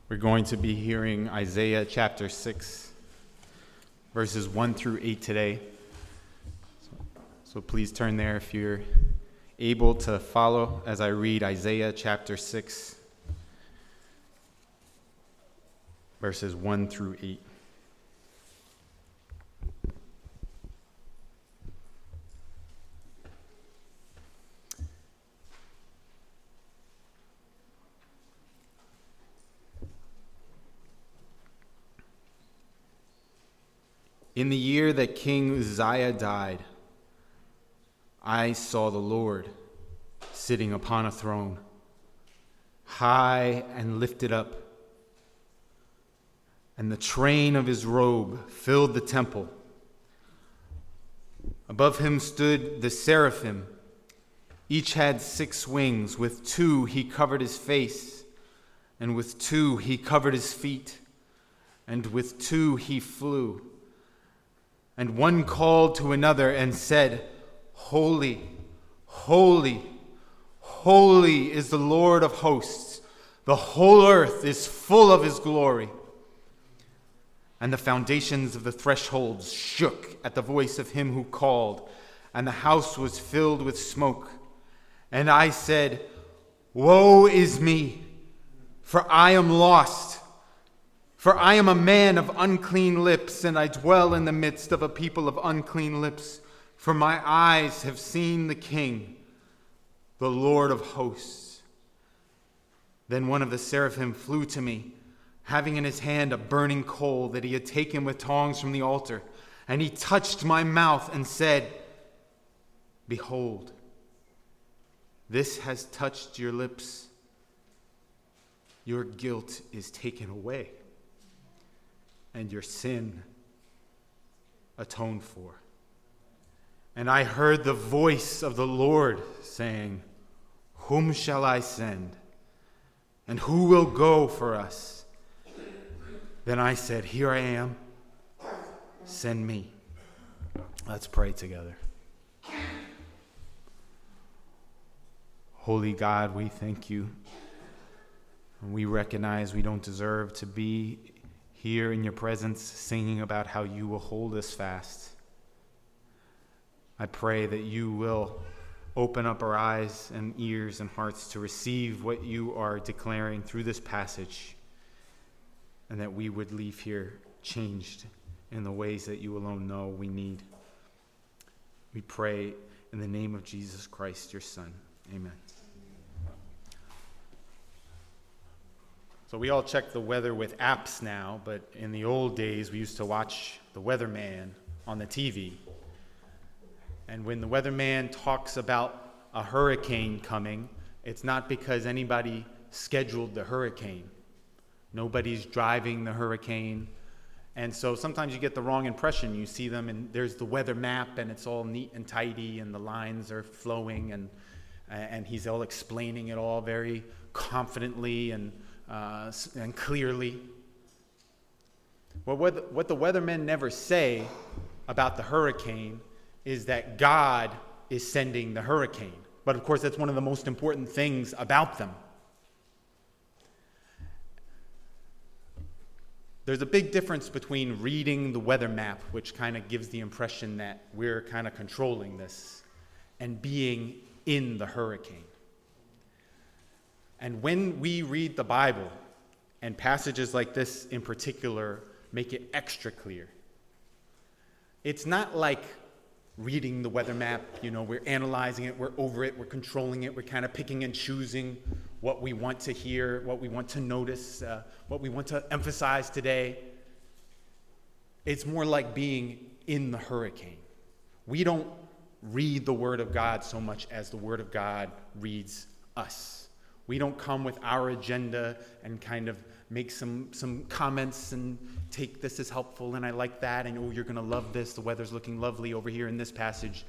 We're going to be hearing Isaiah chapter 6, verses 1 through 8 today. So please turn there if you're able to follow as I read Isaiah chapter 6, verses 1 through 8. In the year that King Uzziah died, I saw the Lord sitting upon a throne, high and lifted up, and the train of his robe filled the temple. Above him stood the seraphim. Each had 6 wings. With 2 he covered his face, and with 2 he covered his feet, and with 2 he flew. And one called to another and said, Holy, holy, holy is the Lord of hosts. The whole earth is full of his glory. And the foundations of the thresholds shook at the voice of him who called, and the house was filled with smoke. And I said, Woe is me, for I am lost. For I am a man of unclean lips, and I dwell in the midst of a people of unclean lips. For my eyes have seen the King, the Lord of hosts. Then one of the seraphim flew to me, having in his hand a burning coal that he had taken with tongs from the altar. And he touched my mouth and said, Behold, this has touched your lips. Your guilt is taken away, and your sin atoned for. And I heard the voice of the Lord saying, Whom shall I send? And who will go for us? Then I said, Here I am. Send me. Let's pray together. Holy God, we thank you. And we recognize we don't deserve to be here in your presence, singing about how you will hold us fast. I pray that you will open up our eyes and ears and hearts to receive what you are declaring through this passage, and that we would leave here changed in the ways that you alone know we need. We pray in the name of Jesus Christ, your Son. Amen. So we all check the weather with apps now, but in the old days, we used to watch the weatherman on the TV. And when the weatherman talks about a hurricane coming, it's not because anybody scheduled the hurricane. Nobody's driving the hurricane. And so sometimes you get the wrong impression. You see them, and there's the weather map, and it's all neat and tidy, and the lines are flowing, and he's all explaining it all very confidently and clearly. Well, what the weathermen never say about the hurricane is that God is sending the hurricane. But of course, that's one of the most important things about them. There's a big difference between reading the weather map, which kind of gives the impression that we're kind of controlling this, and being in the hurricane. And when we read the Bible, and passages like this in particular make it extra clear, it's not like reading the weather map. We're analyzing it, we're over it, we're controlling it, we're kind of picking and choosing what we want to hear, what we want to notice, what we want to emphasize today. It's more like being in the hurricane. We don't read the Word of God so much as the Word of God reads us. We don't come with our agenda and kind of make some comments and take this as helpful, and I like that, and you're going to love this, the weather's looking lovely over here in this passage.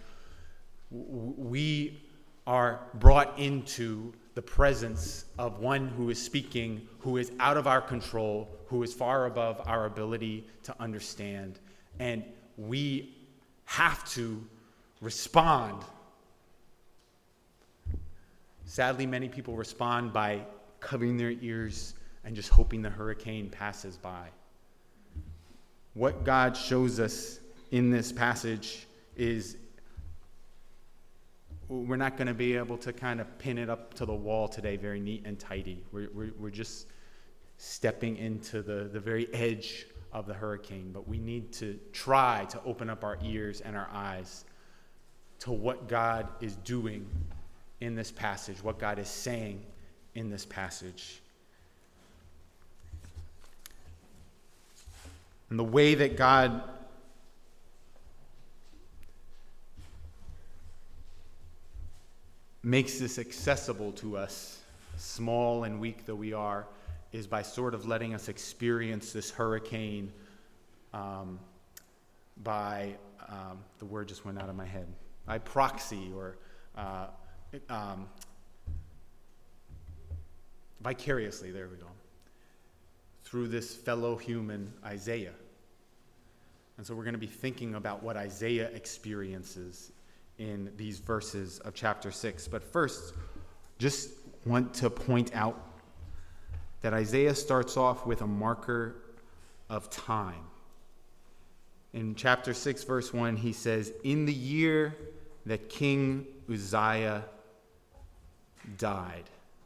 We are brought into the presence of one who is speaking, who is out of our control, who is far above our ability to understand, and we have to respond. Sadly, many people respond by covering their ears and just hoping the hurricane passes by. What God shows us in this passage is we're not going to be able to kind of pin it up to the wall today very neat and tidy. We're just stepping into the very edge of the hurricane, but we need to try to open up our ears and our eyes to what God is doing in this passage, what God is saying in this passage. And the way that God makes this accessible to us, small and weak though we are, is by sort of letting us experience this hurricane by, the word just went out of my head, by proxy or vicariously, there we go, through this fellow human, Isaiah. And so we're going to be thinking about what Isaiah experiences in these verses of chapter 6. But first, just want to point out that Isaiah starts off with a marker of time. In chapter 6, verse 1, he says, "In the year that King Uzziah died."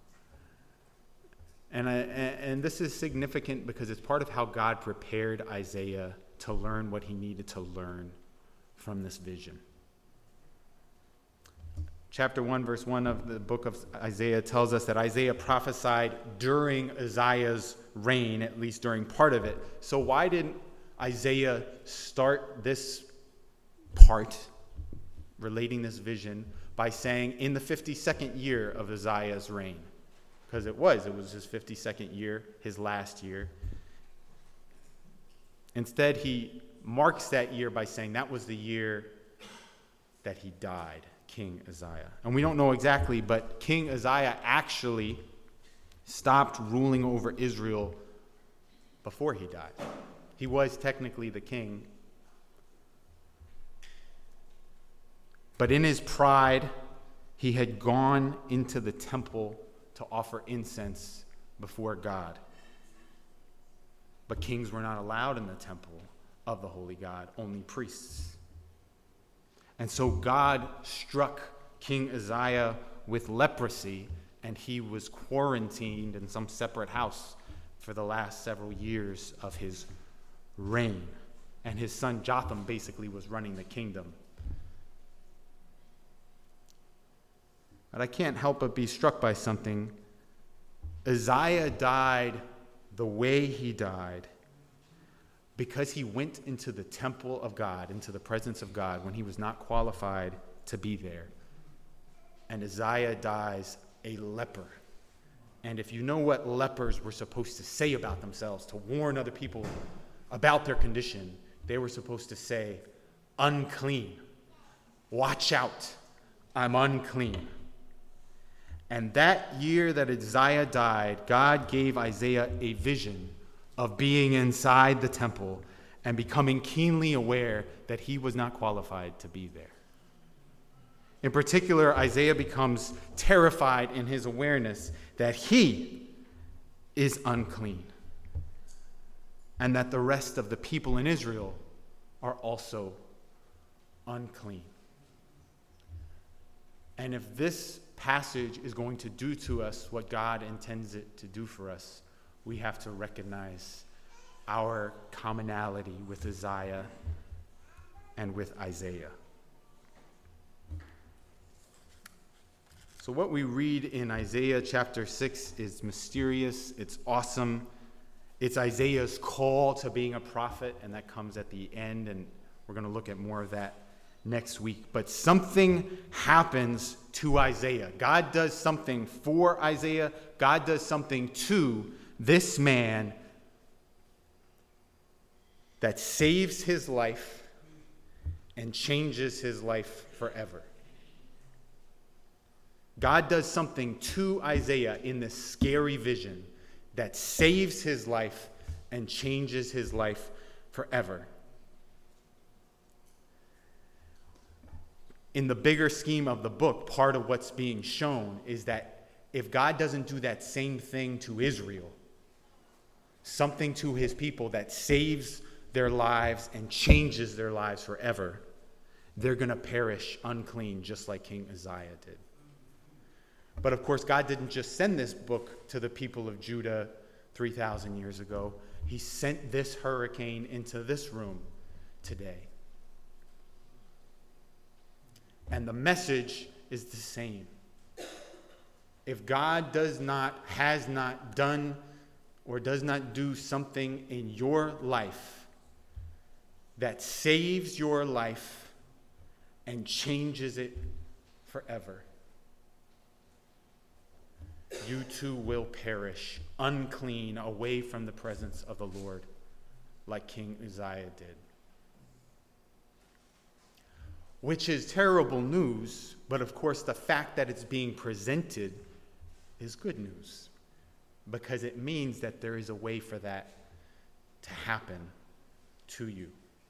And this is significant because it's part of how God prepared Isaiah to learn what he needed to learn from this vision. Chapter 1, verse 1 of the book of Isaiah tells us that Isaiah prophesied during Uzziah's reign, at least during part of it. So why didn't Isaiah start this part, relating this vision, by saying in the 52nd year of Uzziah's reign? Because it was his 52nd year, his last year. Instead, he marks that year by saying that was the year that he died, King Uzziah. And we don't know exactly, but King Uzziah actually stopped ruling over Israel before he died. He was technically the king. But in his pride, he had gone into the temple to offer incense before God. But kings were not allowed in the temple of the holy God, only priests. And so God struck King Uzziah with leprosy, and he was quarantined in some separate house for the last several years of his reign. And his son Jotham basically was running the kingdom. But I can't help but be struck by something. Uzziah died the way he died because he went into the temple of God, into the presence of God, when he was not qualified to be there. And Uzziah dies a leper. And if you know what lepers were supposed to say about themselves, to warn other people about their condition, they were supposed to say, unclean. Watch out, I'm unclean. And that year that Uzziah died, God gave Isaiah a vision of being inside the temple and becoming keenly aware that he was not qualified to be there. In particular, Isaiah becomes terrified in his awareness that he is unclean and that the rest of the people in Israel are also unclean. And if this passage is going to do to us what God intends it to do for us, we have to recognize our commonality with Uzziah and with Isaiah. So what we read in Isaiah chapter 6 is mysterious, it's awesome. It's Isaiah's call to being a prophet, and that comes at the end, and we're going to look at more of that next week. But something happens to Isaiah. God does something for Isaiah. God does something to this man that saves his life and changes his life forever. God does something to Isaiah in this scary vision that saves his life and changes his life forever. In the bigger scheme of the book, part of what's being shown is that if God doesn't do that same thing to Israel, something to his people that saves their lives and changes their lives forever, they're going to perish unclean, just like King Uzziah did. But of course, God didn't just send this book to the people of Judah 3,000 years ago. He sent this hurricane into this room today. And the message is the same. If God has not done or does not do something in your life that saves your life and changes it forever, you too will perish unclean away from the presence of the Lord, like King Uzziah did. Which is terrible news, but of course the fact that it's being presented is good news, because it means that there is a way for that to happen to you.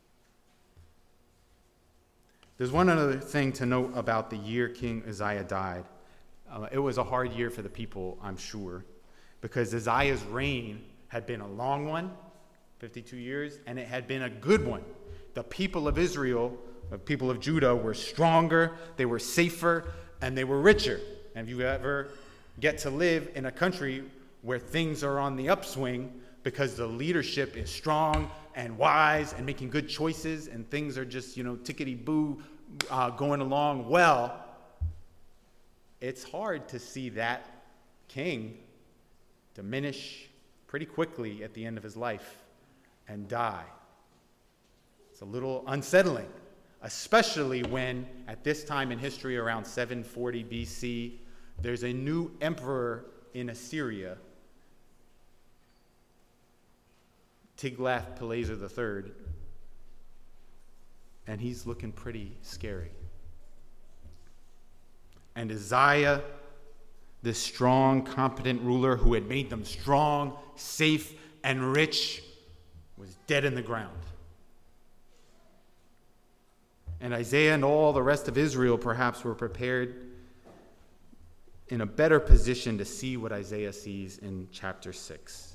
There's one other thing to note about the year King Uzziah died. It was a hard year for the people, I'm sure, because Uzziah's reign had been a long one, 52 years, and it had been a good one. The people of Israel, the people of Judah, were stronger, they were safer, and they were richer. And if you ever get to live in a country where things are on the upswing because the leadership is strong and wise and making good choices and things are just, tickety-boo going along well, it's hard to see that king diminish pretty quickly at the end of his life and die. It's a little unsettling, especially when at this time in history, around 740 BC, there's a new emperor in Assyria, Tiglath-Pileser III, and he's looking pretty scary. And Uzziah, this strong, competent ruler who had made them strong, safe, and rich, was dead in the ground. And Isaiah and all the rest of Israel perhaps were prepared in a better position to see what Isaiah sees in chapter 6.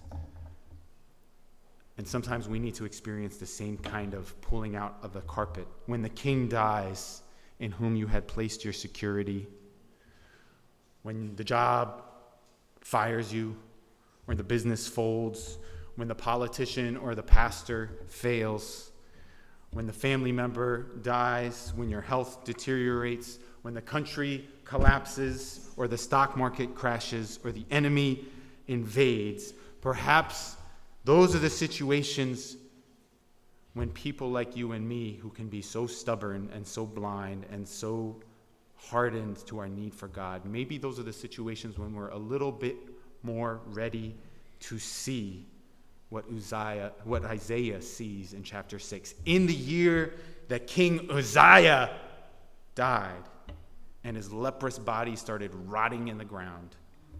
And sometimes we need to experience the same kind of pulling out of the carpet. When the king dies in whom you had placed your security, when the job fires you, when the business folds, when the politician or the pastor fails, when the family member dies, when your health deteriorates, when the country collapses or the stock market crashes or the enemy invades, perhaps those are the situations when people like you and me, who can be so stubborn and so blind and so hardened to our need for God, maybe those are the situations when we're a little bit more ready to see what Isaiah sees in chapter 6. In the year that King Uzziah died and his leprous body started rotting in the ground,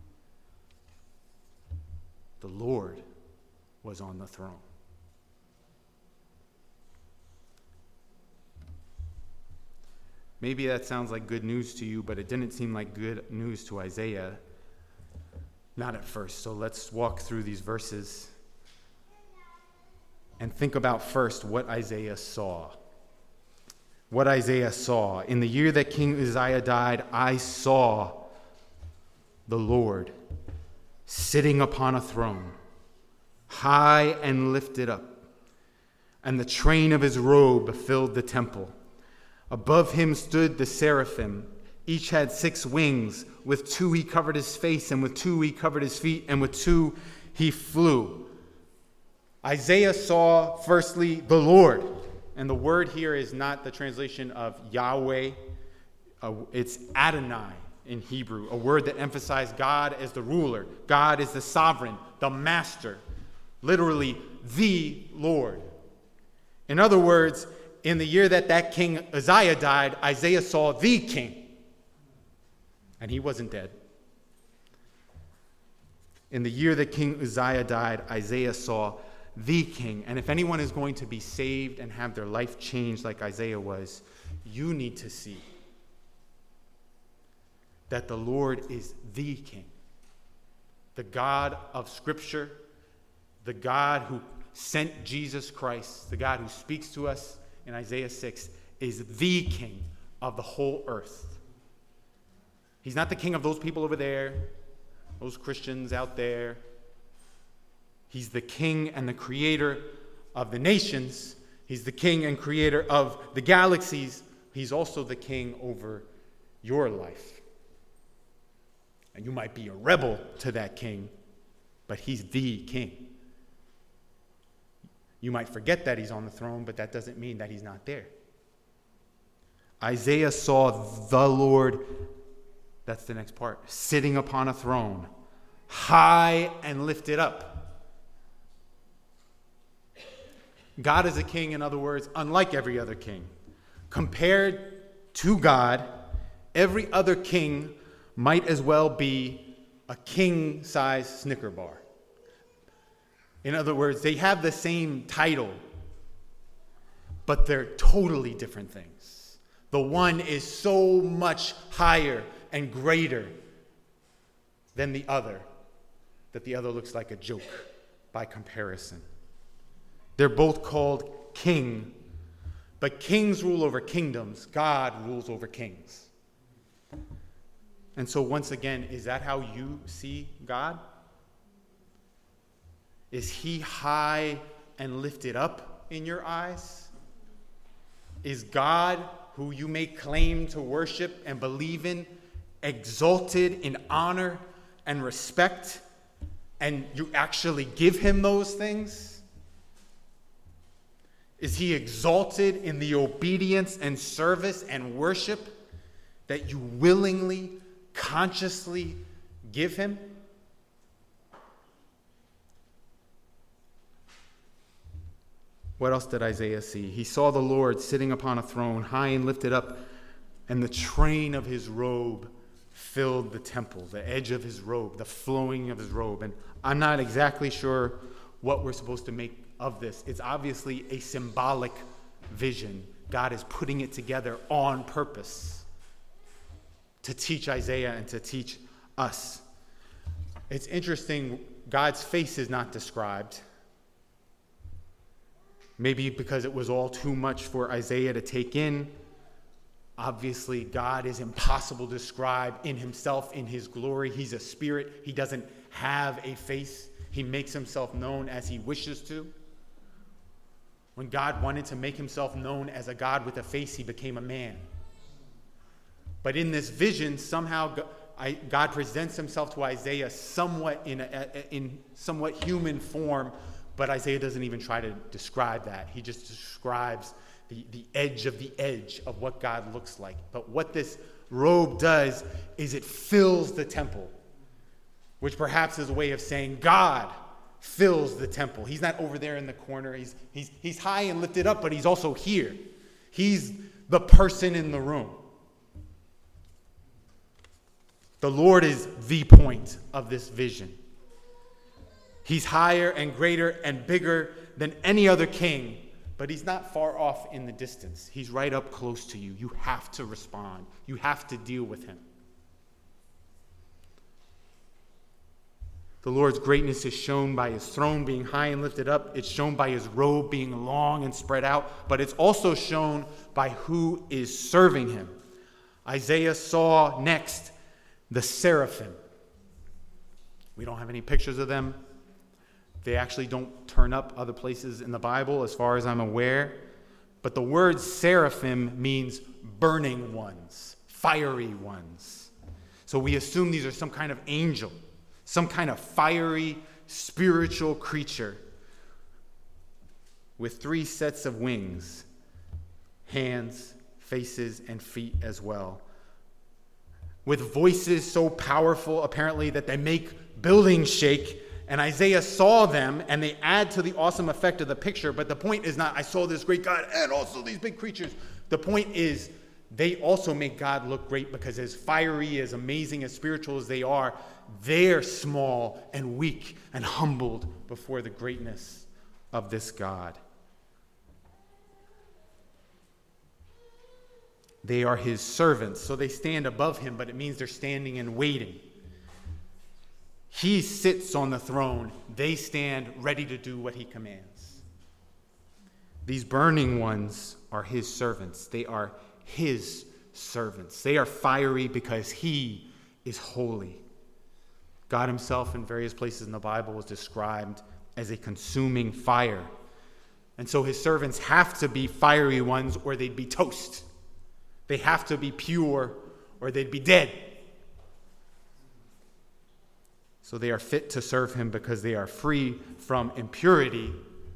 the Lord was on the throne. Maybe that sounds like good news to you, but it didn't seem like good news to Isaiah. Not at first. So let's walk through these verses and think about first what Isaiah saw. What Isaiah saw. In the year that King Uzziah died, I saw the Lord sitting upon a throne, high and lifted up, and the train of his robe filled the temple. Above him stood the seraphim. Each had 6 wings. With 2 he covered his face, and with 2 he covered his feet, and with 2 he flew. Isaiah saw, firstly, the Lord. And the word here is not the translation of Yahweh. It's Adonai in Hebrew, a word that emphasized God as the ruler. God is the sovereign, the master, literally the Lord. In other words, in the year that King Uzziah died, Isaiah saw the king. And he wasn't dead. In the year that King Uzziah died, Isaiah saw the king. And if anyone is going to be saved and have their life changed like Isaiah was, you need to see that the Lord is the king, the God of Scripture, the God who sent Jesus Christ, the God who speaks to us in Isaiah 6, is the king of the whole earth. He's not the king of those people over there, those Christians out there. He's the king and the creator of the nations. He's the king and creator of the galaxies. He's also the king over your life. And you might be a rebel to that king, but he's the king. You might forget that he's on the throne, but that doesn't mean that he's not there. Isaiah saw the Lord, that's the next part, sitting upon a throne, high and lifted up. God is a king, in other words, unlike every other king. Compared to God, every other king might as well be a king-size Snicker bar. In other words, they have the same title, but they're totally different things. The one is so much higher and greater than the other that the other looks like a joke by comparison. They're both called king, but kings rule over kingdoms. God rules over kings. And so once again, is that how you see God? Is he high and lifted up in your eyes? Is God, who you may claim to worship and believe in, exalted in honor and respect, and you actually give him those things? Is he exalted in the obedience and service and worship that you willingly, consciously give him? What else did Isaiah see? He saw the Lord sitting upon a throne, high and lifted up, and the train of his robe filled the temple, the edge of his robe, the flowing of his robe. And I'm not exactly sure what we're supposed to make of this. It's obviously a symbolic vision. God is putting it together on purpose to teach Isaiah and to teach us. It's interesting, God's face is not described. Maybe because it was all too much for Isaiah to take in. Obviously, God is impossible to describe in himself, in his glory. He's a spirit. He doesn't have a face. He makes himself known as he wishes to. When God wanted to make himself known as a God with a face, he became a man. But in this vision, somehow God presents himself to Isaiah somewhat in somewhat human form, but Isaiah doesn't even try to describe that. He just describes the edge of what God looks like. But what this robe does is it fills the temple, which perhaps is a way of saying God fills the temple. He's not over there in the corner. He's high and lifted up, but he's also here. He's the person in the room. The Lord is the point of this vision. He's higher and greater and bigger than any other king, but he's not far off in the distance. He's right up close to you. You have to respond. You have to deal with him. The Lord's greatness is shown by his throne being high and lifted up. It's shown by his robe being long and spread out, but it's also shown by who is serving him. Isaiah saw next the seraphim. We don't have any pictures of them. They actually don't turn up other places in the Bible as far as I'm aware. But the word seraphim means burning ones, fiery ones. So we assume these are some kind of angel, some kind of fiery spiritual creature with 3 sets of wings, hands, faces, and feet as well, with voices so powerful apparently that they make buildings shake. And Isaiah saw them, and they add to the awesome effect of the picture. But the point is not, I saw this great God and also these big creatures. The point is, they also make God look great because as fiery, as amazing, as spiritual as they are, they're small and weak and humbled before the greatness of this God. They are his servants, so they stand above him, but it means they're standing and waiting. He sits on the throne. They stand ready to do what he commands. These burning ones are his servants. They are his servants. They are fiery because he is holy. God himself in various places in the Bible is described as a consuming fire. And so his servants have to be fiery ones or they'd be toast. They have to be pure or they'd be dead. So they are fit to serve him because they are free from impurity.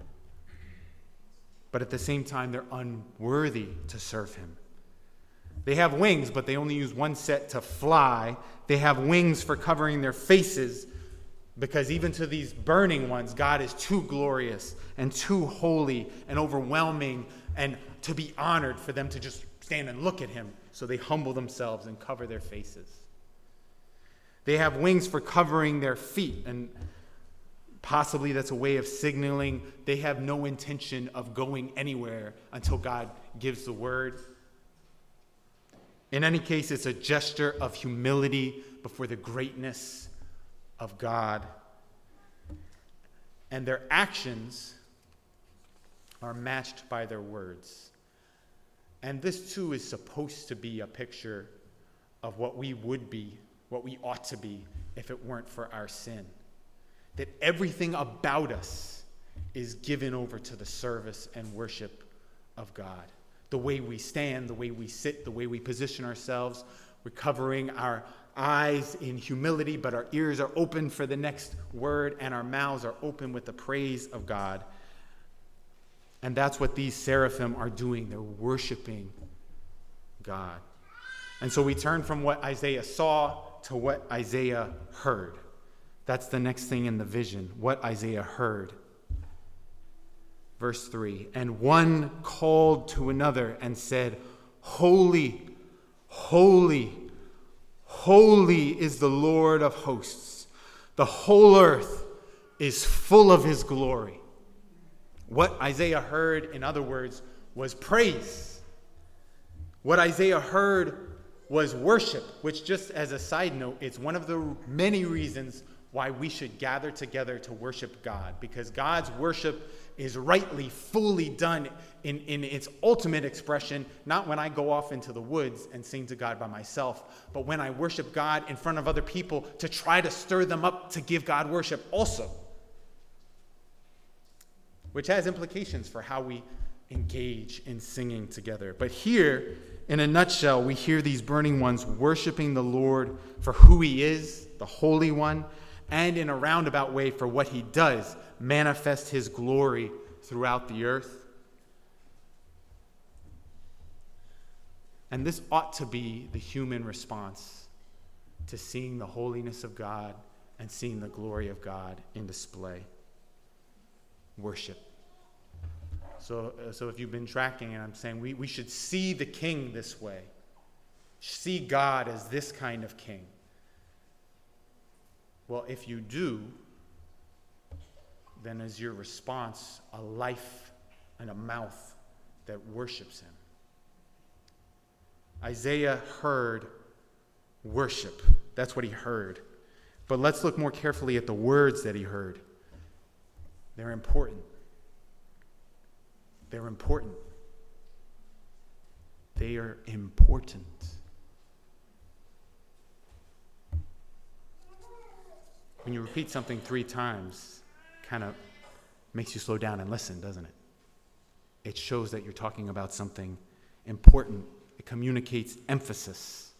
But at the same time, they're unworthy to serve him. They have wings, but they only use one set to fly. They have wings for covering their faces, because even to these burning ones, God is too glorious and too holy and overwhelming and to be honored for them to just stand and look at him. So they humble themselves and cover their faces. They have wings for covering their feet, and possibly that's a way of signaling they have no intention of going anywhere until God gives the word. In any case, it's a gesture of humility before the greatness of God. And their actions are matched by their words. And this too is supposed to be a picture of what we would be, what we ought to be if it weren't for our sin. That everything about us is given over to the service and worship of God. The way we stand, the way we sit, the way we position ourselves, we're covering our eyes in humility, but our ears are open for the next word, and our mouths are open with the praise of God. And that's what these seraphim are doing. They're worshiping God. And so we turn from what Isaiah saw to what Isaiah heard. That's the next thing in the vision, what Isaiah heard. Verse 3, and one called to another and said, Holy, holy, holy is the Lord of hosts. The whole earth is full of his glory. What Isaiah heard, in other words, was praise. What Isaiah heard was worship, which, just as a side note, it's one of the many reasons why we should gather together to worship God, because God's worship is rightly, fully done in its ultimate expression, not when I go off into the woods and sing to God by myself, but when I worship God in front of other people to try to stir them up to give God worship also, which has implications for how we engage in singing together. But here, in a nutshell, we hear these burning ones worshiping the Lord for who he is, the Holy One, and in a roundabout way for what he does, manifest his glory throughout the earth. And this ought to be the human response to seeing the holiness of God and seeing the glory of God in display. Worship. So if you've been tracking, and I'm saying we should see the King this way. See God as this kind of King. Well, if you do, then is your response a life and a mouth that worships him? Isaiah heard worship. That's what he heard. But let's look more carefully at the words that he heard. They're important. They're important. They are important. When you repeat something 3 times, kind of makes you slow down and listen, doesn't it? It shows that you're talking about something important. It communicates emphasis.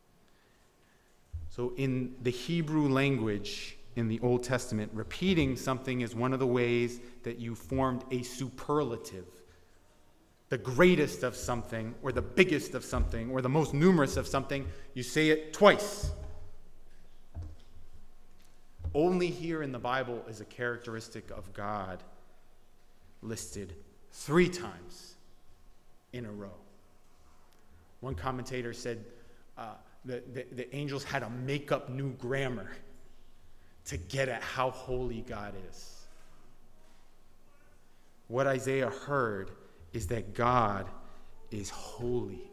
So in the Hebrew language in the Old Testament, repeating something is one of the ways that you formed a superlative. The greatest of something, or the biggest of something, or the most numerous of something, you say it twice. Only here in the Bible is a characteristic of God listed 3 times in a row. One commentator said the angels had to make up new grammar to get at how holy God is. What Isaiah heard is that God is holy,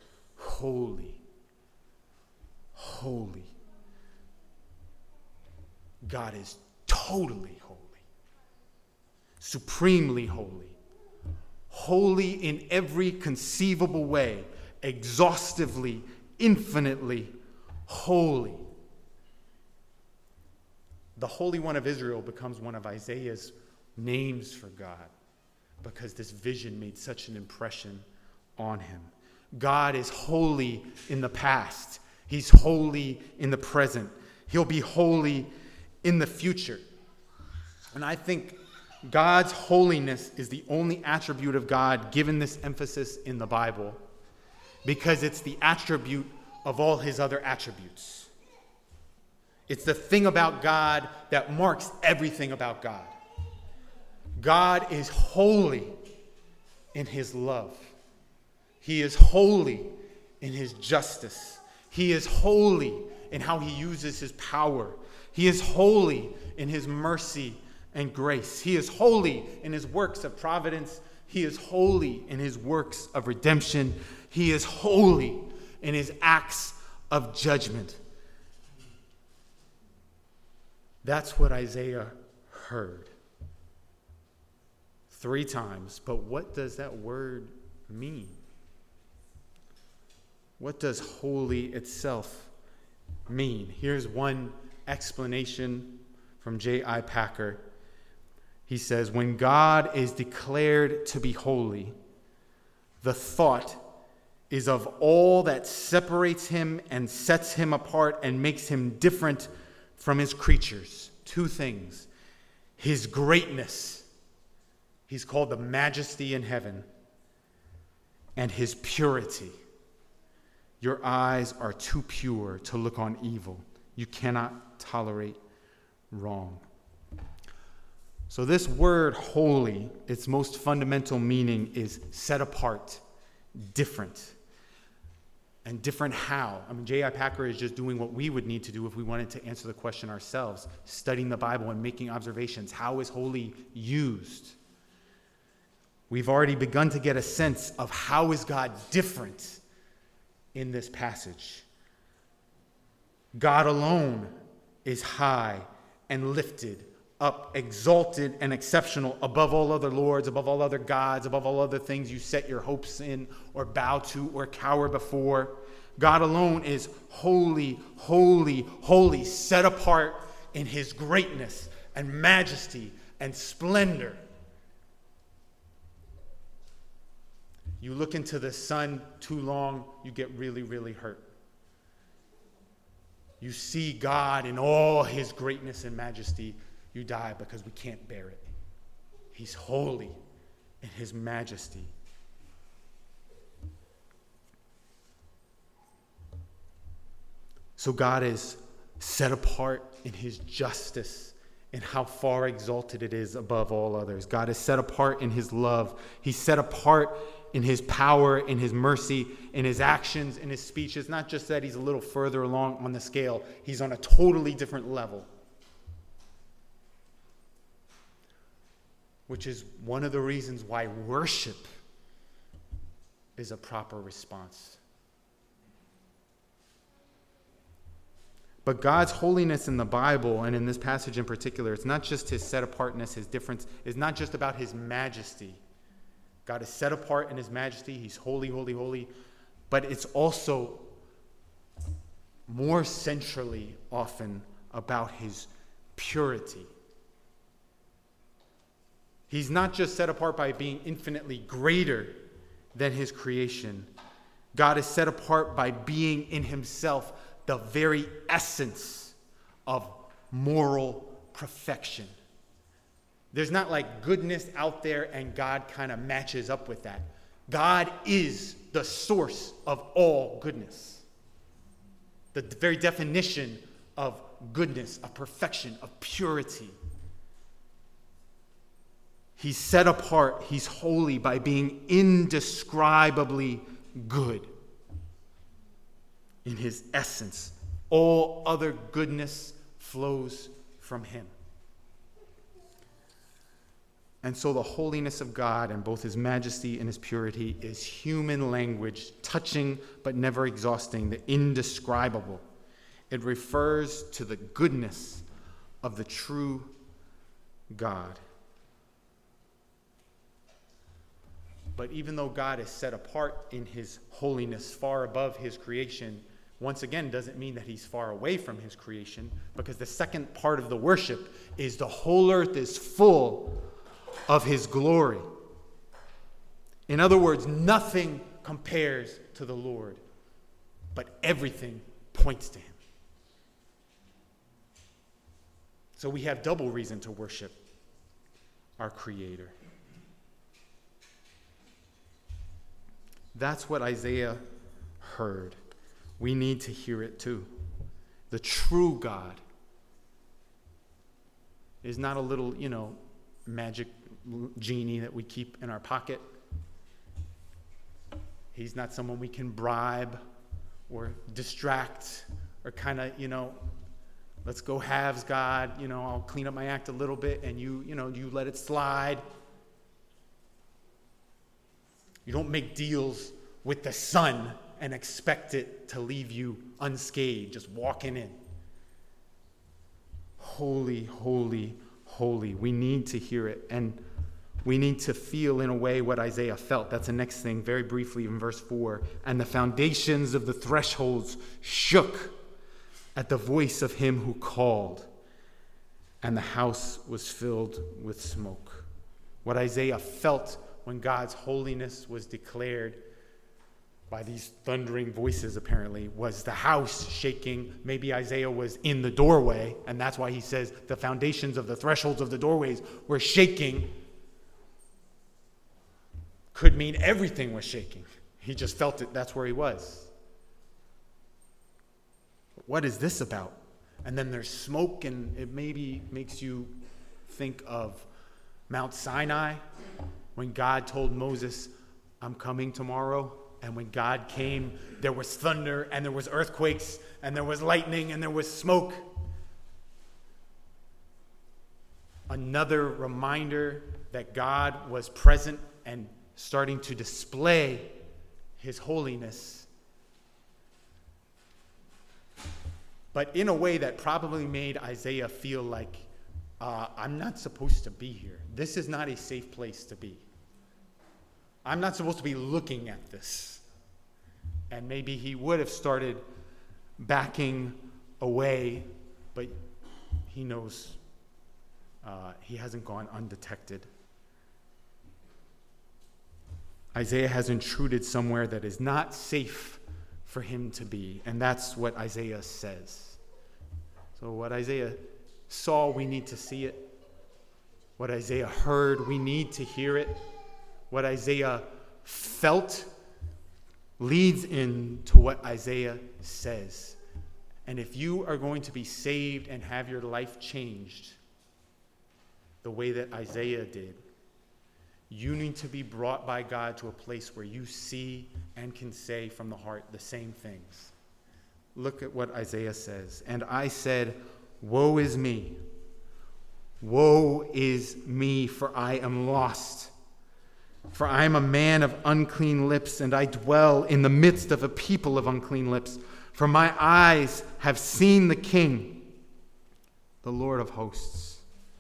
holy, holy. God is totally holy, supremely holy, holy in every conceivable way, exhaustively, infinitely holy. The Holy One of Israel becomes one of Isaiah's names for God because this vision made such an impression on him. God is holy in the past. He's holy in the present. He'll be holy in the future. And I think God's holiness is the only attribute of God given this emphasis in the Bible because it's the attribute of all his other attributes. It's the thing about God that marks everything about God. God is holy in his love. He is holy in his justice. He is holy in how he uses his power. He is holy in his mercy and grace. He is holy in his works of providence. He is holy in his works of redemption. He is holy in his acts of judgment. That's what Isaiah heard 3 times. But what does that word mean? What does holy itself mean? Here's one explanation from J.I. Packer. He says, when God is declared to be holy, the thought is of all that separates him and sets him apart and makes him different from his creatures. 2 things. His greatness. He's called the majesty in heaven. And his purity. Your eyes are too pure to look on evil. You cannot tolerate wrong. So this word holy, its most fundamental meaning is set apart, different. And different how? I mean, J.I. Packer is just doing what we would need to do if we wanted to answer the question ourselves, studying the Bible and making observations. How is holy used? We've already begun to get a sense of how is God different in this passage. God alone is high and lifted up, exalted and exceptional above all other lords, above all other gods, above all other things you set your hopes in or bow to or cower before. God alone is holy, holy, holy, set apart in his greatness and majesty and splendor. You look into the sun too long, you get really, really hurt. You see God in all his greatness and majesty, you die because we can't bear it. He's holy in his majesty. So God is set apart in his justice and how far exalted it is above all others. God is set apart in his love. He's set apart in his power, in his mercy, in his actions, in his speech. It's not just that he's a little further along on the scale. He's on a totally different level. Which is one of the reasons why worship is a proper response. But God's holiness in the Bible, and in this passage in particular, it's not just his set-apartness, his difference. It's not just about his majesty. God is set apart in his majesty. He's holy, holy, holy. But it's also more centrally often about his purity. He's not just set apart by being infinitely greater than his creation. God is set apart by being in himself the very essence of moral perfection. There's not like goodness out there and God kind of matches up with that. God is the source of all goodness. The very definition of goodness, of perfection, of purity. He's set apart, he's holy by being indescribably good in his essence. All other goodness flows from him. And so the holiness of God and both his majesty and his purity is human language, touching but never exhausting, the indescribable. It refers to the goodness of the true God. But even though God is set apart in his holiness far above his creation, once again doesn't mean that he's far away from his creation, because the second part of the worship is the whole earth is full of his glory. In other words, nothing compares to the Lord, but everything points to him. So we have double reason to worship our Creator. That's what Isaiah heard. We need to hear it too. The true God is not a little, magic genie that we keep in our pocket. He's not someone we can bribe or distract or kind of, let's go halves, God. I'll clean up my act a little bit and you let it slide. You don't make deals with the sun and expect it to leave you unscathed, just walking in. Holy, holy, holy. We need to hear it, and we need to feel in a way what Isaiah felt. That's the next thing, very briefly in verse 4. And the foundations of the thresholds shook at the voice of him who called, and the house was filled with smoke. What Isaiah felt when God's holiness was declared by these thundering voices, apparently, was the house shaking. Maybe Isaiah was in the doorway, and that's why he says the foundations of the thresholds of the doorways were shaking. Could mean everything was shaking. He just felt it. That's where he was. What is this about? And then there's smoke, and it maybe makes you think of Mount Sinai, when God told Moses, I'm coming tomorrow. And when God came, there was thunder, and there was earthquakes, and there was lightning, and there was smoke. Another reminder that God was present and starting to display his holiness. But in a way that probably made Isaiah feel like, I'm not supposed to be here. This is not a safe place to be. I'm not supposed to be looking at this. And maybe he would have started backing away, but he knows he hasn't gone undetected. Isaiah has intruded somewhere that is not safe for him to be, and that's what Isaiah says. So what Isaiah saw, we need to see it. What Isaiah heard, we need to hear it. What Isaiah felt leads into what Isaiah says. And if you are going to be saved and have your life changed the way that Isaiah did, you need to be brought by God to a place where you see and can say from the heart the same things. Look at what Isaiah says. And I said, woe is me. Woe is me, for I am lost. For I am a man of unclean lips, and I dwell in the midst of a people of unclean lips. For my eyes have seen the King, the Lord of hosts.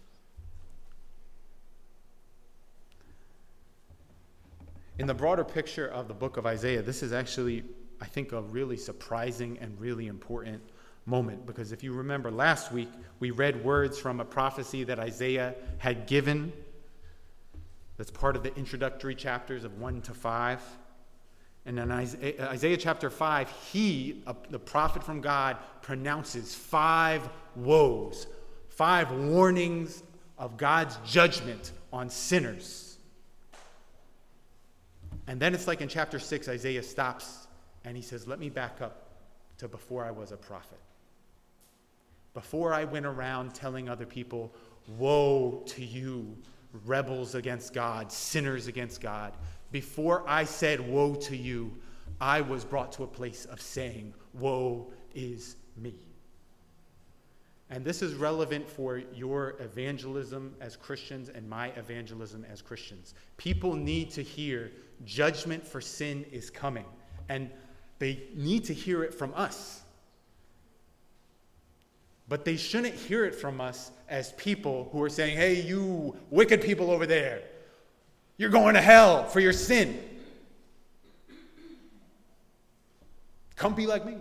In the broader picture of the book of Isaiah, this is actually, I think, a really surprising and really important moment. Because if you remember last week, we read words from a prophecy that Isaiah had given. That's part of the introductory chapters of 1 to 5. And in Isaiah chapter 5, the prophet from God, pronounces 5 woes, 5 warnings of God's judgment on sinners. And then it's like in chapter 6, Isaiah stops and he says, let me back up to before I was a prophet. Before I went around telling other people, woe to you, rebels against God, sinners against God. Before I said, woe to you, I was brought to a place of saying, woe is me. And this is relevant for your evangelism as Christians and my evangelism as Christians. People need to hear judgment for sin is coming, and they need to hear it from us. But they shouldn't hear it from us as people who are saying, hey, you wicked people over there, you're going to hell for your sin. Come be like me.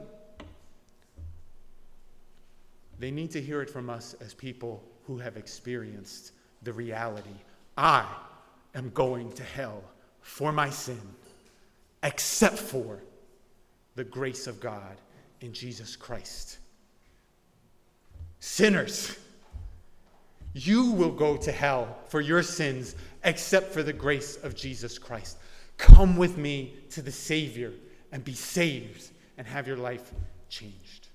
They need to hear it from us as people who have experienced the reality. I am going to hell for my sin, except for the grace of God in Jesus Christ. Sinners, you will go to hell for your sins, except for the grace of Jesus Christ. Come with me to the Savior and be saved and have your life changed.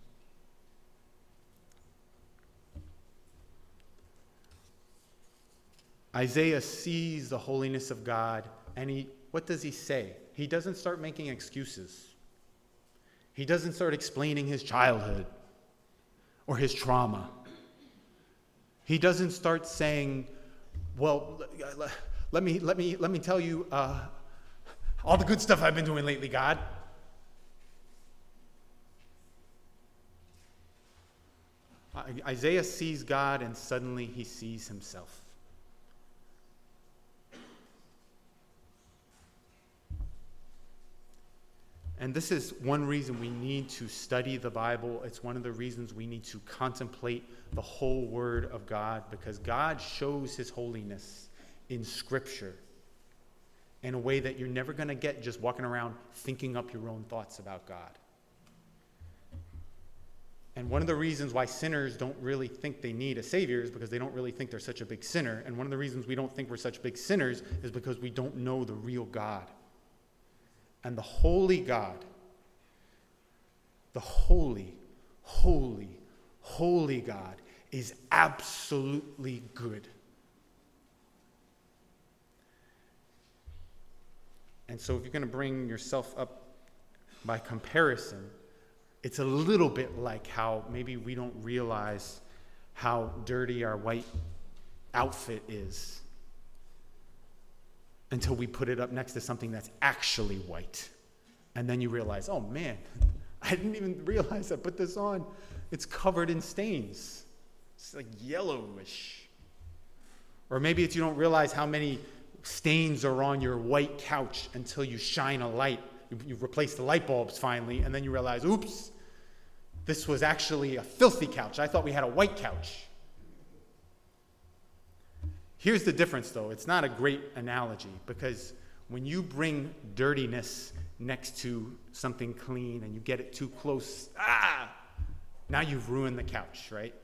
Isaiah sees the holiness of God, and what does he say? He doesn't start making excuses. He doesn't start explaining his childhood or his trauma. He doesn't start saying, well, let me tell you all the good stuff I've been doing lately, God. Isaiah sees God, and suddenly he sees himself. And this is one reason we need to study the Bible. It's one of the reasons we need to contemplate the whole Word of God, because God shows his holiness in Scripture in a way that you're never going to get just walking around thinking up your own thoughts about God. And one of the reasons why sinners don't really think they need a Savior is because they don't really think they're such a big sinner. And one of the reasons we don't think we're such big sinners is because we don't know the real God. And the holy God, the holy, holy, holy God is absolutely good. And so if you're going to bring yourself up by comparison, it's a little bit like how maybe we don't realize how dirty our white outfit is until we put it up next to something that's actually white. And then you realize, oh man, I didn't even realize I put this on. It's covered in stains. It's like yellowish. Or maybe it's you don't realize how many stains are on your white couch until you shine a light. You replace the light bulbs finally, and then you realize, oops, this was actually a filthy couch. I thought we had a white couch. Here's the difference, though. It's not a great analogy, because when you bring dirtiness next to something clean and you get it too close, now you've ruined the couch, right?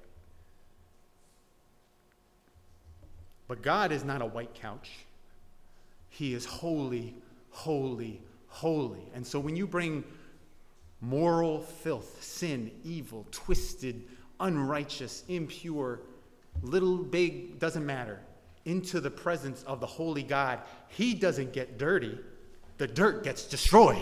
But God is not a white couch. He is holy, holy, holy. And so when you bring moral filth, sin, evil, twisted, unrighteous, impure, little, big, doesn't matter, into the presence of the holy God, he doesn't get dirty. The dirt gets destroyed.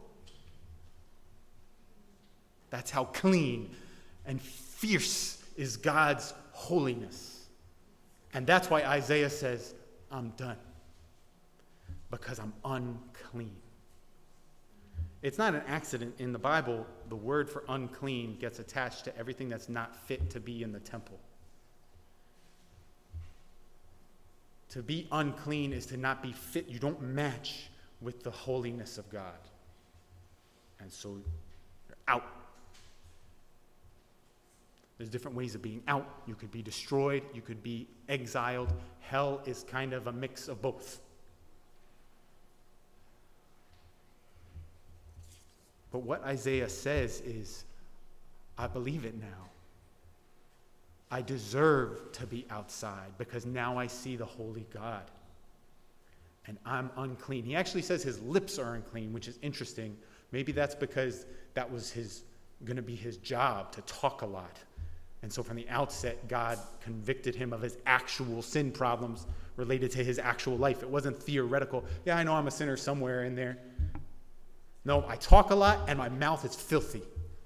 That's how clean and fierce is God's holiness. And that's why Isaiah says, I'm done, because I'm unclean. It's not an accident in the Bible. The word for unclean gets attached to everything that's not fit to be in the temple. To be unclean is to not be fit. You don't match with the holiness of God. And so you're out. There's different ways of being out. You could be destroyed. You could be exiled. Hell is kind of a mix of both. But what Isaiah says is, I believe it now. I deserve to be outside because now I see the holy God. And I'm unclean. He actually says his lips are unclean, which is interesting. Maybe that's because that was going to be his job, to talk a lot. And so from the outset, God convicted him of his actual sin problems related to his actual life. It wasn't theoretical. Yeah, I know I'm a sinner somewhere in there. No, I talk a lot and my mouth is filthy.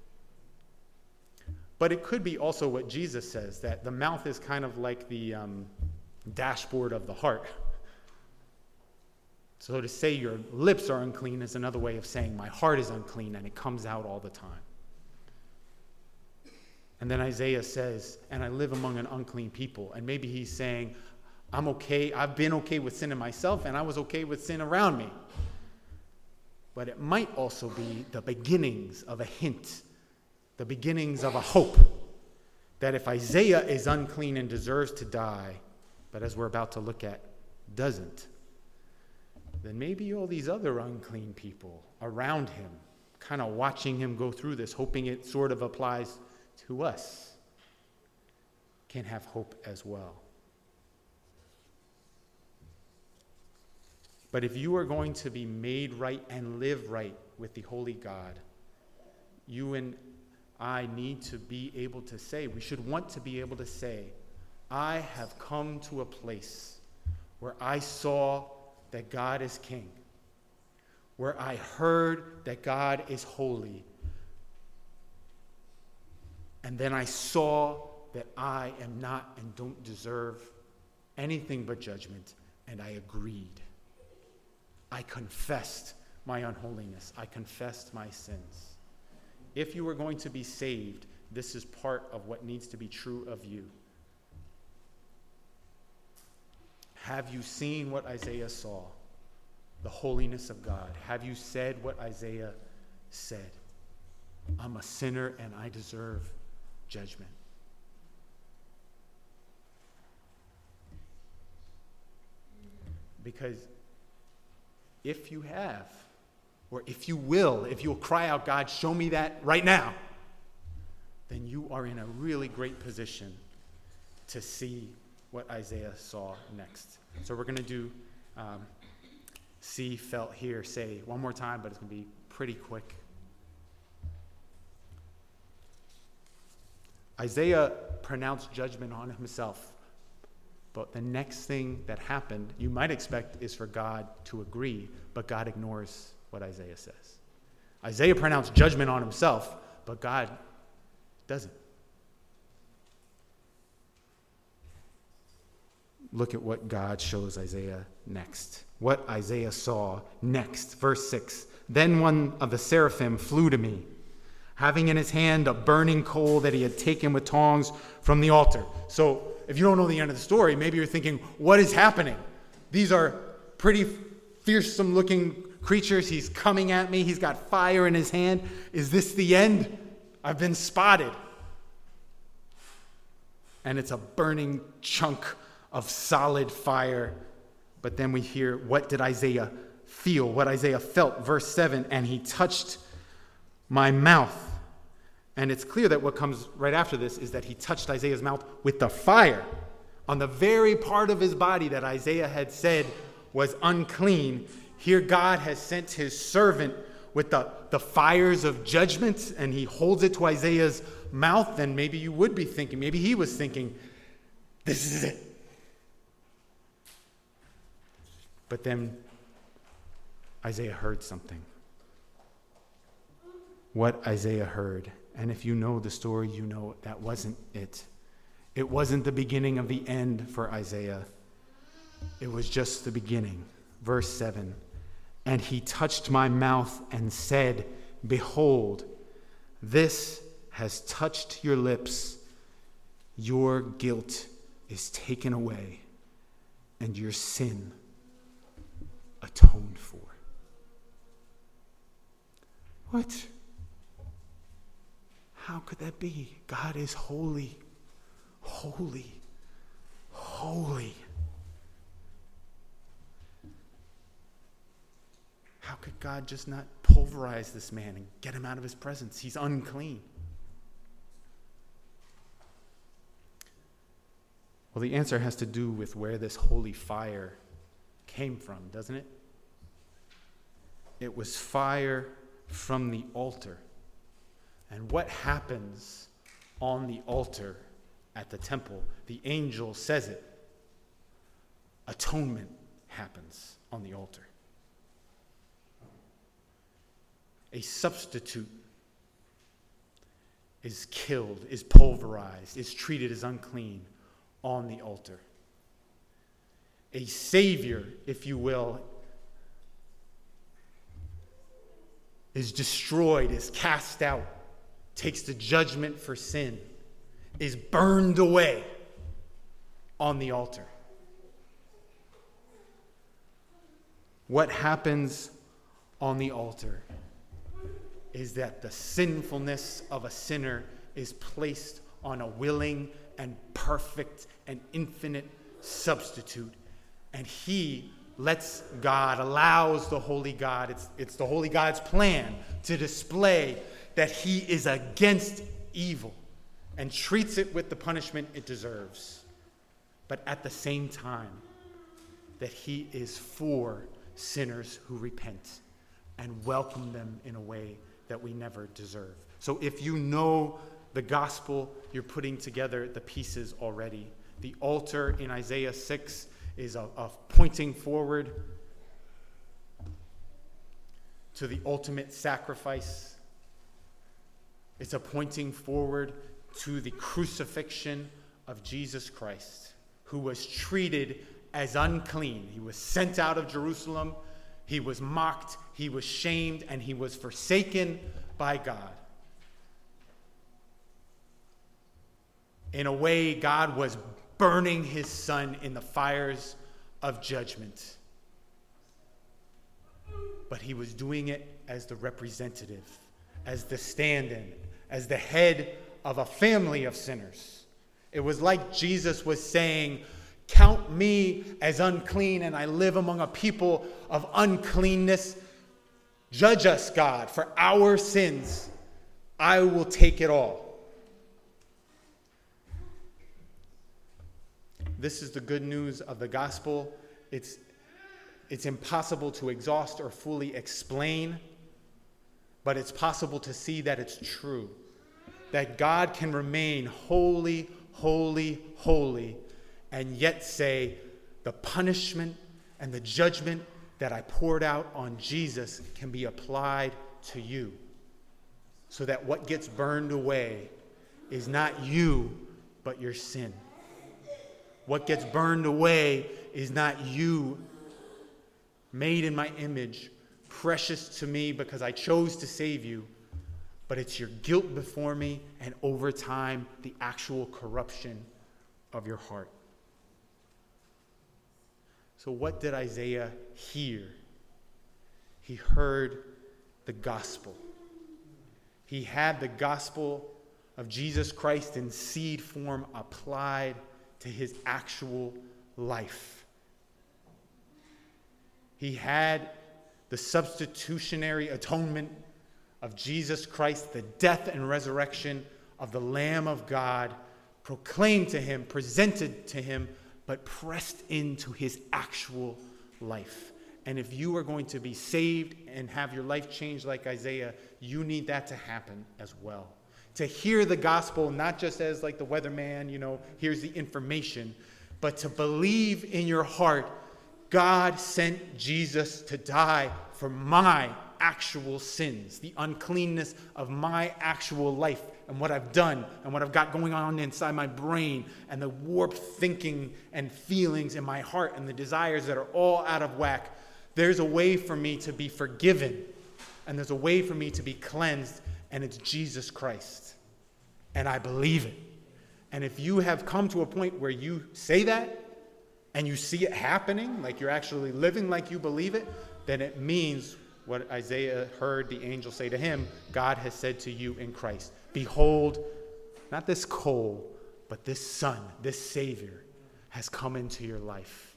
But it could be also what Jesus says, that the mouth is kind of like the dashboard of the heart. So to say your lips are unclean is another way of saying my heart is unclean, and it comes out all the time. And then Isaiah says, and I live among an unclean people. And maybe he's saying, I'm okay. I've been okay with sin in myself, and I was okay with sin around me. But it might also be the beginnings of a hint, the beginnings of a hope, that if Isaiah is unclean and deserves to die, but as we're about to look at, doesn't, then maybe all these other unclean people around him, kind of watching him go through this, hoping it sort of applies to us, can have hope as well. But if you are going to be made right and live right with the Holy God, you and I need to be able to say, we should want to be able to say, I have come to a place where I saw that God is king, where I heard that God is holy, and then I saw that I am not and don't deserve anything but judgment, and I agreed. I confessed my unholiness. I confessed my sins. If you are going to be saved, this is part of what needs to be true of you. Have you seen what Isaiah saw? The holiness of God. Have you said what Isaiah said? I'm a sinner and I deserve judgment. Because if you have, or if you will, if you'll cry out, God, show me that right now, then you are in a really great position to see what Isaiah saw next. So we're going to do see, felt, hear, say one more time, but it's going to be pretty quick. Isaiah pronounced judgment on himself. But the next thing that happened, you might expect, is for God to agree, but God ignores what Isaiah says. Isaiah pronounced judgment on himself, but God doesn't. Look at what God shows Isaiah next. What Isaiah saw next. Verse 6. Then one of the seraphim flew to me, having in his hand a burning coal that he had taken with tongs from the altar. So, if you don't know the end of the story, maybe you're thinking, what is happening? These are pretty fearsome looking creatures. He's coming at me. He's got fire in his hand. Is this the end? I've been spotted. And it's a burning chunk of solid fire. But then we hear, what did Isaiah feel? What Isaiah felt. Verse 7, and he touched my mouth. And it's clear that what comes right after this is that he touched Isaiah's mouth with the fire on the very part of his body that Isaiah had said was unclean. Here God has sent his servant with the fires of judgment, and he holds it to Isaiah's mouth. And maybe you would be thinking, maybe he was thinking, this is it. But then Isaiah heard something. What Isaiah heard. And if you know the story, you know that wasn't it. It wasn't the beginning of the end for Isaiah. It was just the beginning. Verse 7, and he touched my mouth and said, behold, this has touched your lips. Your guilt is taken away, and your sin atoned for. What? How could that be? God is holy, holy, holy. How could God just not pulverize this man and get him out of his presence? He's unclean. Well, the answer has to do with where this holy fire came from, doesn't it? It was fire from the altar. And what happens on the altar at the temple? The angel says it. Atonement happens on the altar. A substitute is killed, is pulverized, is treated as unclean on the altar. A savior, if you will, is destroyed, is cast out, takes the judgment for sin is burned away on the altar. What happens on the altar is that the sinfulness of a sinner is placed on a willing and perfect and infinite substitute. And he allows the holy God, it's the holy God's plan to display that he is against evil and treats it with the punishment it deserves. But at the same time, that he is for sinners who repent and welcome them in a way that we never deserve. So if you know the gospel, you're putting together the pieces already. The altar in Isaiah 6 is a pointing forward to the ultimate sacrifice. It's a pointing forward to the crucifixion of Jesus Christ, who was treated as unclean. He was sent out of Jerusalem. He was mocked. He was shamed, and he was forsaken by God. In a way, God was burning his son in the fires of judgment. But he was doing it as the representative, as the stand-in, as the head of a family of sinners. It was like Jesus was saying, count me as unclean, and I live among a people of uncleanness. Judge us, God, for our sins. I will take it all. This is the good news of the gospel. It's impossible to exhaust or fully explain, but it's possible to see that it's true. That God can remain holy, holy, holy, and yet say, the punishment and the judgment that I poured out on Jesus can be applied to you. So that what gets burned away is not you, but your sin. What gets burned away is not you, made in my image, precious to me because I chose to save you, but it's your guilt before me and over time, the actual corruption of your heart. So what did Isaiah hear? He heard the gospel. He had the gospel of Jesus Christ in seed form applied to his actual life. He had the substitutionary atonement of Jesus Christ, the death and resurrection of the Lamb of God, proclaimed to him, presented to him, but pressed into his actual life. And if you are going to be saved and have your life changed like Isaiah, you need that to happen as well. To hear the gospel, not just as like the weatherman, here's the information, but to believe in your heart, God sent Jesus to die for my actual sins, the uncleanness of my actual life and what I've done and what I've got going on inside my brain and the warped thinking and feelings in my heart and the desires that are all out of whack. There's a way for me to be forgiven, and there's a way for me to be cleansed, and it's Jesus Christ. And I believe it. And if you have come to a point where you say that and you see it happening, like you're actually living like you believe it, then it means what Isaiah heard the angel say to him, God has said to you in Christ, behold, not this coal, but this Son, this Savior has come into your life.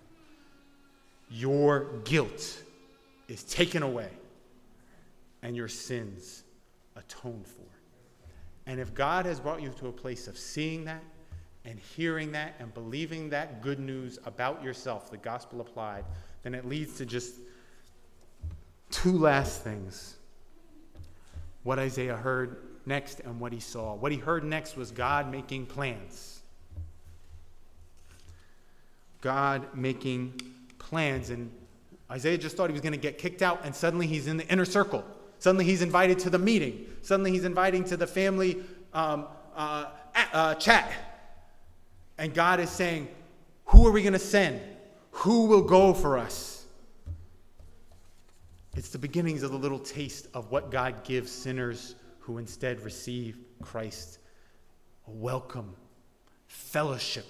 Your guilt is taken away and your sins atoned for. And if God has brought you to a place of seeing that and hearing that and believing that good news about yourself, the gospel applied, then it leads to just two last things. What Isaiah heard next and what he saw. What he heard next was God making plans. God making plans. And Isaiah just thought he was going to get kicked out, and suddenly he's in the inner circle. Suddenly he's invited to the meeting. Suddenly he's inviting to the family chat. And God is saying, who are we going to send? Who will go for us? It's the beginnings of the little taste of what God gives sinners who instead receive Christ a welcome, fellowship.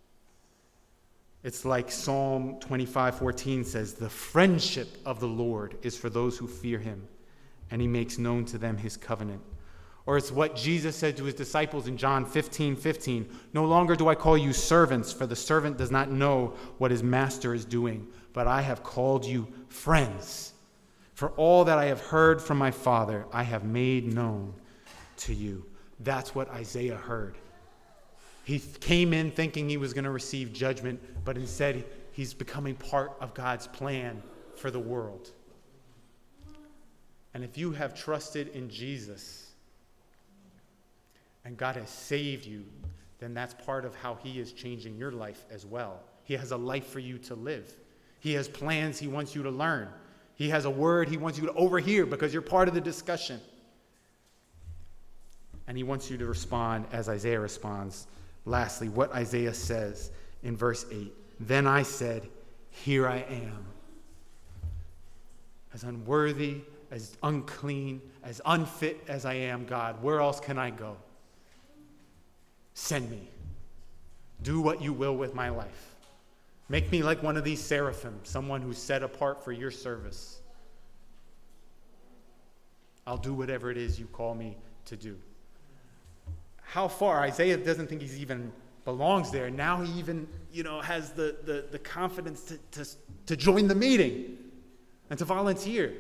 It's like Psalm 25:14 says, the friendship of the Lord is for those who fear him, and he makes known to them his covenant. Or it's what Jesus said to his disciples in John 15:15, no longer do I call you servants, for the servant does not know what his master is doing, but I have called you friends. For all that I have heard from my Father, I have made known to you. That's what Isaiah heard. He came in thinking he was going to receive judgment, but instead he's becoming part of God's plan for the world. And if you have trusted in Jesus and God has saved you, then that's part of how he is changing your life as well. He has a life for you to live. He has plans he wants you to learn. He has a word he wants you to overhear because you're part of the discussion. And he wants you to respond as Isaiah responds. Lastly, what Isaiah says in verse 8, then I said, here I am. As unworthy, as unclean, as unfit as I am, God, where else can I go? Send me. Do what you will with my life. Make me like one of these seraphim, someone who's set apart for your service. I'll do whatever it is you call me to do. How far? Isaiah doesn't think he even belongs there. Now he even, has the confidence to join the meeting and to volunteer.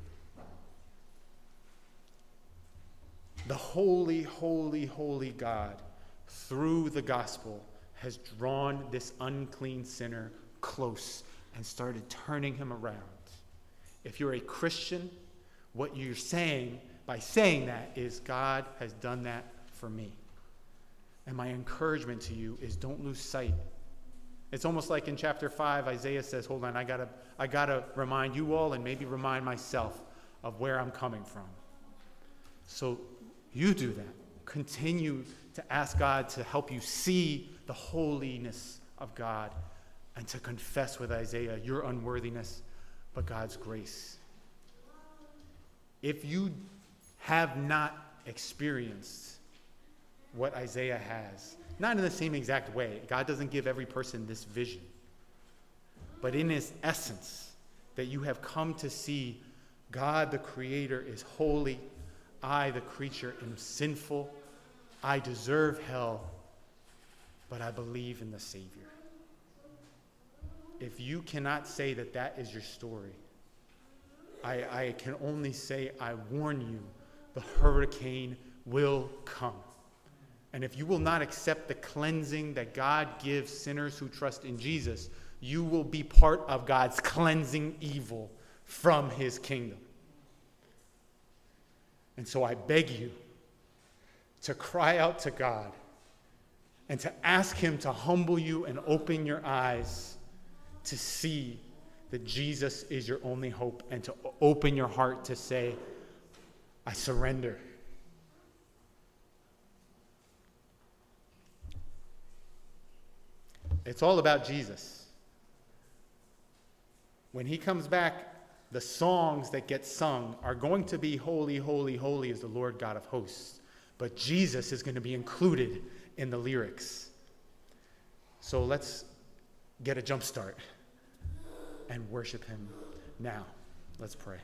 The holy, holy, holy God, through the gospel, has drawn this unclean sinner close and started turning him around. If you're a Christian, what you're saying by saying that is God has done that for me. And my encouragement to you is don't lose sight. It's almost like in chapter 5, Isaiah says, hold on, I gotta remind you all and maybe remind myself of where I'm coming from. So you do that. Continue to ask God to help you see the holiness of God and to confess with Isaiah your unworthiness, but God's grace. If you have not experienced what Isaiah has, not in the same exact way, God doesn't give every person this vision, but in his essence, that you have come to see God the Creator is holy, I the creature am sinful, I deserve hell, but I believe in the Savior. If you cannot say that that is your story, I can only say, I warn you, the hurricane will come. And if you will not accept the cleansing that God gives sinners who trust in Jesus, you will be part of God's cleansing evil from his kingdom. And so I beg you to cry out to God and to ask him to humble you and open your eyes to see that Jesus is your only hope, and to open your heart to say, I surrender. It's all about Jesus. When he comes back, the songs that get sung are going to be holy, holy, holy is the Lord God of hosts. But Jesus is going to be included in the lyrics. So let's get a jump start and worship him now. Let's pray.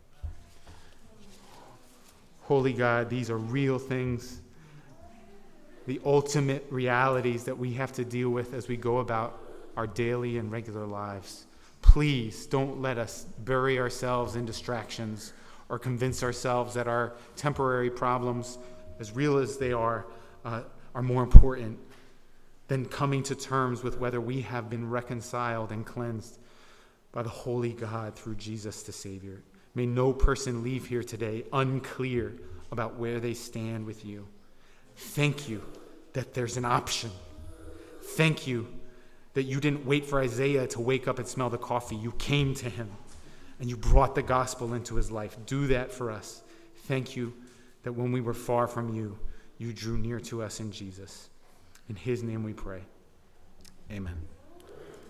Holy God, these are real things, the ultimate realities that we have to deal with as we go about our daily and regular lives. Please don't let us bury ourselves in distractions or convince ourselves that our temporary problems, as real as they are more important than coming to terms with whether we have been reconciled and cleansed by the holy God through Jesus the Savior. May no person leave here today unclear about where they stand with you. Thank you that there's an option. Thank you that you didn't wait for Isaiah to wake up and smell the coffee. You came to him and you brought the gospel into his life. Do that for us. Thank you that when we were far from you, you drew near to us in Jesus. In his name we pray. Amen.